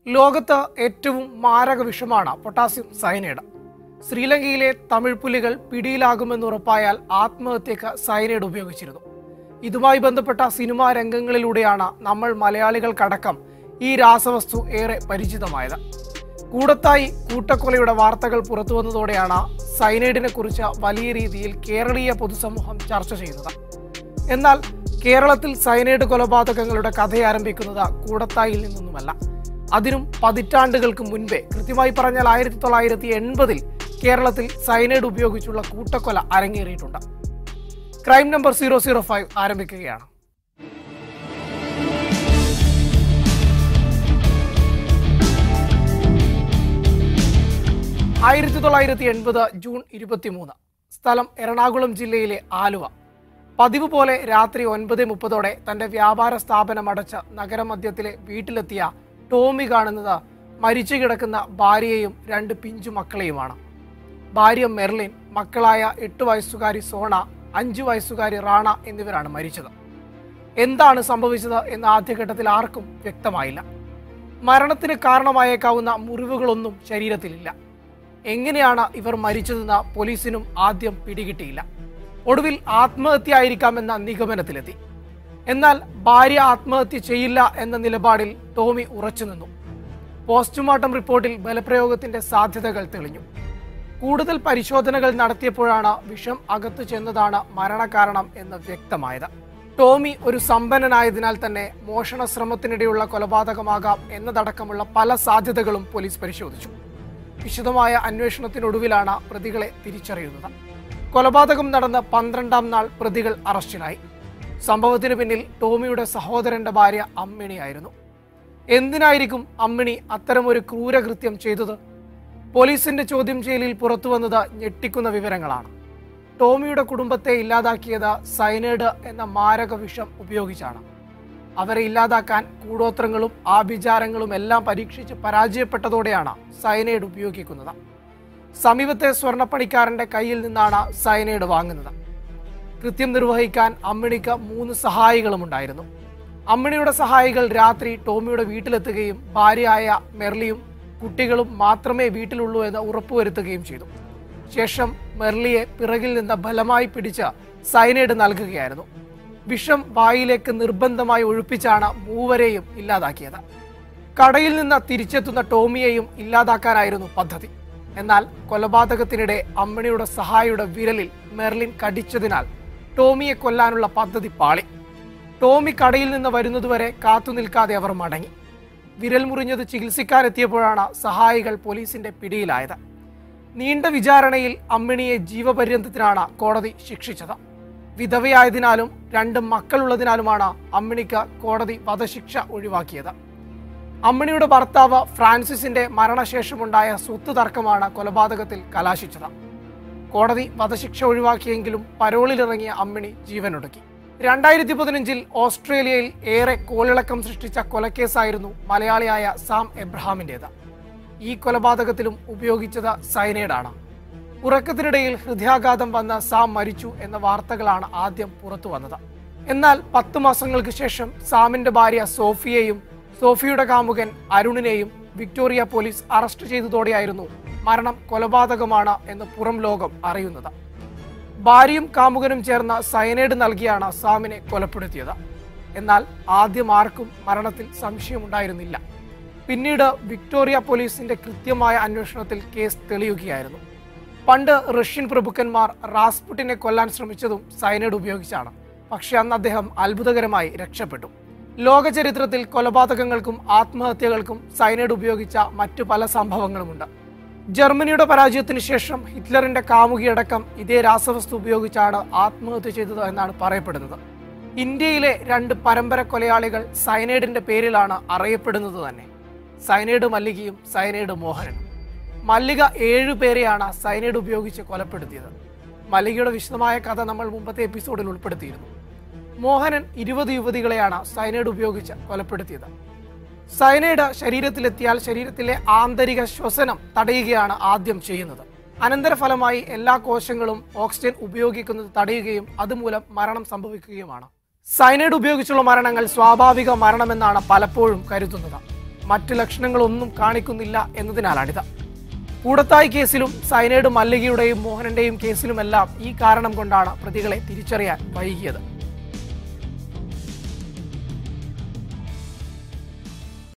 ലോകത്ത് ഏറ്റവും മാരക വിഷമാണ് പൊട്ടാസ്യം സയനൈഡ്. ശ്രീലങ്കയിലെ തമിഴ് പുലികൾ പിടിയിലാകുമെന്നുറപ്പായാൽ ആത്മഹത്യക്ക് സയനൈഡ് ഉപയോഗിച്ചിരുന്നു. ഇതുമായി ബന്ധപ്പെട്ട സിനിമാ രംഗങ്ങളിലൂടെയാണ് നമ്മൾ മലയാളികൾക്കടക്കം ഈ രാസവസ്തു ഏറെ പരിചിതമായത്. കൂടത്തായി കൂട്ടക്കൊലയുടെ വാർത്തകൾ പുറത്തുവന്നതോടെയാണ് സയനൈഡിനെ കുറിച്ച് വലിയ രീതിയിൽ കേരളീയ പൊതുസമൂഹം ചർച്ച ചെയ്യുന്നത്. എന്നാൽ കേരളത്തിൽ സയനൈഡ് കൊലപാതകങ്ങളുടെ കഥ ആരംഭിക്കുന്നത് കൂടത്തായിൽ നിന്നൊന്നുമല്ല. അതിനും പതിറ്റാണ്ടുകൾക്ക് മുൻപേ, കൃത്യമായി പറഞ്ഞാൽ 1980-ൽ കേരളത്തിൽ സയനൈഡ് ഉപയോഗിച്ചുള്ള കൂട്ടക്കൊല അരങ്ങേറിയിട്ടുണ്ട്. ക്രൈം നമ്പർ 005 ആരംഭിക്കുകയാണ്. 1980 ജൂൺ 23, സ്ഥലം എറണാകുളം ജില്ലയിലെ ആലുവ. പതിവ് പോലെ രാത്രി 9:30 തന്റെ വ്യാപാര സ്ഥാപനം അടച്ച് നഗരമധ്യത്തിലെ വീട്ടിലെത്തിയ ടോമി കാണുന്നത് മരിച്ചു കിടക്കുന്ന ഭാര്യയെയും 2 പിഞ്ചു മക്കളെയുമാണ്. ഭാര്യ മെർലിൻ, മക്കളായ 8 വയസ്സുകാരി സോണ, 5 വയസ്സുകാരി റാണ എന്നിവരാണ് മരിച്ചത്. എന്താണ് സംഭവിച്ചത് എന്ന് ആദ്യഘട്ടത്തിൽ ആർക്കും വ്യക്തമായില്ല. മരണത്തിന് കാരണമായേക്കാവുന്ന മുറിവുകളൊന്നും ശരീരത്തിലില്ല. എങ്ങനെയാണ് ഇവർ മരിച്ചതെന്ന് പോലീസിനും ആദ്യം പിടികിട്ടിയില്ല. ഒടുവിൽ ആത്മഹത്യ ആയിരിക്കാമെന്ന നിഗമനത്തിലെത്തി. എന്നാൽ ഭാര്യ ആത്മഹത്യ ചെയ്യില്ല എന്ന നിലപാടിൽ ടോമി ഉറച്ചു നിന്നു. പോസ്റ്റ്മോർട്ടം റിപ്പോർട്ടിൽ ബലപ്രയോഗത്തിന്റെ സാധ്യതകൾ തെളിഞ്ഞു. കൂടുതൽ പരിശോധനകൾ നടത്തിയപ്പോഴാണ് വിഷം അകത്തു ചെന്നതാണ് മരണകാരണം എന്ന് വ്യക്തമായത്. ടോമി ഒരു സമ്പന്നനായതിനാൽ തന്നെ മോഷണ ശ്രമത്തിനിടെയുള്ള കൊലപാതകമാകാം എന്നതടക്കമുള്ള പല സാധ്യതകളും പോലീസ് പരിശോധിച്ചു. വിശദമായ അന്വേഷണത്തിനൊടുവിലാണ് പ്രതികളെ തിരിച്ചറിയുന്നത്. കൊലപാതകം നടന്ന 12-ാം നാൾ പ്രതികൾ അറസ്റ്റിലായി. സംഭവത്തിന് പിന്നിൽ ടോമിയുടെ സഹോദരന്റെ ഭാര്യ അമ്മിണിയായിരുന്നു. എന്തിനായിരിക്കും അമ്മിണി അത്തരമൊരു ക്രൂരകൃത്യം ചെയ്തത്? പോലീസിന്റെ ചോദ്യം ചെയ്യലിൽ പുറത്തുവന്നത് ഞെട്ടിക്കുന്ന വിവരങ്ങളാണ്. ടോമിയുടെ കുടുംബത്തെ ഇല്ലാതാക്കിയത് സയനൈഡ് എന്ന മാരക വിഷം ഉപയോഗിച്ചാണ്. അവരെ ഇല്ലാതാക്കാൻ കൂടോത്രങ്ങളും ആഭിചാരങ്ങളും എല്ലാം പരീക്ഷിച്ച് പരാജയപ്പെട്ടതോടെയാണ് സയനൈഡ് ഉപയോഗിക്കുന്നത്. സമീപത്തെ സ്വർണ്ണപ്പണിക്കാരന്റെ കയ്യിൽ നിന്നാണ് സയനൈഡ് വാങ്ങുന്നത്. കൃത്യം നിർവഹിക്കാൻ അമ്മിണിക്ക് 3 സഹായികളും ഉണ്ടായിരുന്നു. അമ്മിണിയുടെ സഹായികൾ രാത്രി ടോമിയുടെ വീട്ടിലെത്തുകയും ഭാര്യയായ മെർലിയും കുട്ടികളും മാത്രമേ വീട്ടിലുള്ളൂ എന്ന് ഉറപ്പുവരുത്തുകയും ചെയ്തു. ശേഷം മെർലിയെ പിറകിൽ നിന്ന് ബലമായി പിടിച്ച് സയനൈഡ് നൽകുകയായിരുന്നു. വിഷം വായിലേക്ക് നിർബന്ധമായി ഒഴിപ്പിച്ചാണ് മൂവരെയും ഇല്ലാതാക്കിയത്. കടയിൽ നിന്ന് തിരിച്ചെത്തുന്ന ടോമിയെയും ഇല്ലാതാക്കാനായിരുന്നു പദ്ധതി. എന്നാൽ കൊലപാതകത്തിനിടെ അമ്മിണിയുടെ സഹായിയുടെ വിരലിൽ മെർലിൻ കടിച്ചതിനാൽ ടോമിയെ കൊല്ലാനുള്ള പദ്ധതി പാളി. ടോമി കടയിൽ നിന്ന് വരുന്നതുവരെ കാത്തു നിൽക്കാതെ അവർ മടങ്ങി. വിരൽ മുറിഞ്ഞത് ചികിത്സിക്കാനെത്തിയപ്പോഴാണ് സഹായികൾ പോലീസിന്റെ പിടിയിലായത്. നീണ്ട വിചാരണയിൽ അമ്മിണിയെ ജീവപര്യന്തത്തിനാണ് കോടതി ശിക്ഷിച്ചത്. വിധവയായതിനാലും 2 മക്കളുള്ളതിനാലുമാണ് അമ്മിണിക്ക് കോടതി വധശിക്ഷ ഒഴിവാക്കിയത്. അമ്മിണിയുടെ ഭർത്താവ് ഫ്രാൻസിസിന്റെ മരണശേഷമുണ്ടായ സ്വത്ത് തർക്കമാണ് കൊലപാതകത്തിൽ കലാശിച്ചത്. കോടതി വധശിക്ഷ ഒഴിവാക്കിയെങ്കിലും പരോളിലിറങ്ങിയ അമ്മിണി ജീവനൊടുക്കി. 2015-ൽ ഓസ്ട്രേലിയയിൽ ഏറെ കോളിളക്കം സൃഷ്ടിച്ച കൊലക്കേസായിരുന്നു മലയാളിയായ സാം എബ്രഹാമിൻ്റേത്. ഈ കൊലപാതകത്തിലും ഉപയോഗിച്ചത് സയനൈഡാണ്. ഉറക്കത്തിനിടയിൽ ഹൃദയാഘാതം വന്ന സാം മരിച്ചു എന്ന വാർത്തകളാണ് ആദ്യം പുറത്തു വന്നത്. എന്നാൽ 10 മാസങ്ങൾക്ക് ശേഷം സാമിന്റെ ഭാര്യ സോഫിയെയും സോഫിയുടെ കാമുകൻ അരുണിനെയും വിക്ടോറിയ പോലീസ് അറസ്റ്റ് ചെയ്തതോടെയായിരുന്നു മരണം കൊലപാതകമാണ് എന്ന് പുറം ലോകം അറിയുന്നത്. ഭാര്യയും കാമുകനും ചേർന്ന സയനൈഡ് നൽകിയാണ് സാമിനെ കൊലപ്പെടുത്തിയത്. എന്നാൽ ആദ്യം ആർക്കും മരണത്തിൽ സംശയമുണ്ടായിരുന്നില്ല. പിന്നീട് വിക്ടോറിയ പോലീസിന്റെ കൃത്യമായ അന്വേഷണത്തിൽ കേസ് തെളിയുകയായിരുന്നു. പണ്ട് റഷ്യൻ പ്രഭുക്കന്മാർ റാസ്പുട്ടിനെ കൊല്ലാൻ ശ്രമിച്ചതും സയനൈഡ് ഉപയോഗിച്ചാണ്. പക്ഷെ അന്ന് അദ്ദേഹം അത്ഭുതകരമായി രക്ഷപ്പെട്ടു. ലോക ചരിത്രത്തിൽ കൊലപാതകങ്ങൾക്കും ആത്മഹത്യകൾക്കും സയനൈഡ് ഉപയോഗിച്ച മറ്റു പല സംഭവങ്ങളുമുണ്ട്. ജർമ്മനിയുടെ പരാജയത്തിന് ശേഷം ഹിറ്റ്ലറിന്റെ കാമുകിയടക്കം ഇതേ രാസവസ്തു ഉപയോഗിച്ചാണ് ആത്മഹത്യ ചെയ്തത് എന്നാണ് പറയപ്പെടുന്നത്. ഇന്ത്യയിലെ 2 പരമ്പര കൊലയാളികൾ സയനൈഡിന്റെ പേരിലാണ് അറിയപ്പെടുന്നത് തന്നെ. Cyanide മല്ലികയും cyanide മോഹനനും. മല്ലിക 7 പേരെയാണ് സയനൈഡ് ഉപയോഗിച്ച് കൊലപ്പെടുത്തിയത്. മല്ലികയുടെ വിശദമായ കഥ നമ്മൾ മുമ്പത്തെ എപ്പിസോഡിൽ ഉൾപ്പെടുത്തിയിരുന്നു. മോഹനൻ 20 യുവതികളെയാണ് സയനൈഡ് ഉപയോഗിച്ച് കൊലപ്പെടുത്തിയത്. സയനൈഡ് ശരീരത്തിലെത്തിയാൽ ശരീരത്തിലെ ആന്തരിക ശ്വസനം തടയുകയാണ് ആദ്യം ചെയ്യുന്നത്. അനന്തരഫലമായി എല്ലാ കോശങ്ങളും ഓക്സിജൻ ഉപയോഗിക്കുന്നത് തടയുകയും അതുമൂലം മരണം സംഭവിക്കുകയുമാണ്. സയനൈഡ് ഉപയോഗിച്ചുള്ള മരണങ്ങൾ സ്വാഭാവിക മരണമെന്നാണ് പലപ്പോഴും കരുതുന്നത്. മറ്റ് ലക്ഷണങ്ങളൊന്നും കാണിക്കുന്നില്ല എന്നതിനാലാണിത്. കൂടത്തായി കേസിലും സൈനൈഡ് മല്ലികയുടെയും മോഹനന്റെയും കേസിലുമെല്ലാം ഈ കാരണം കൊണ്ടാണ് പ്രതികളെ തിരിച്ചറിയാൻ വൈകിയത്.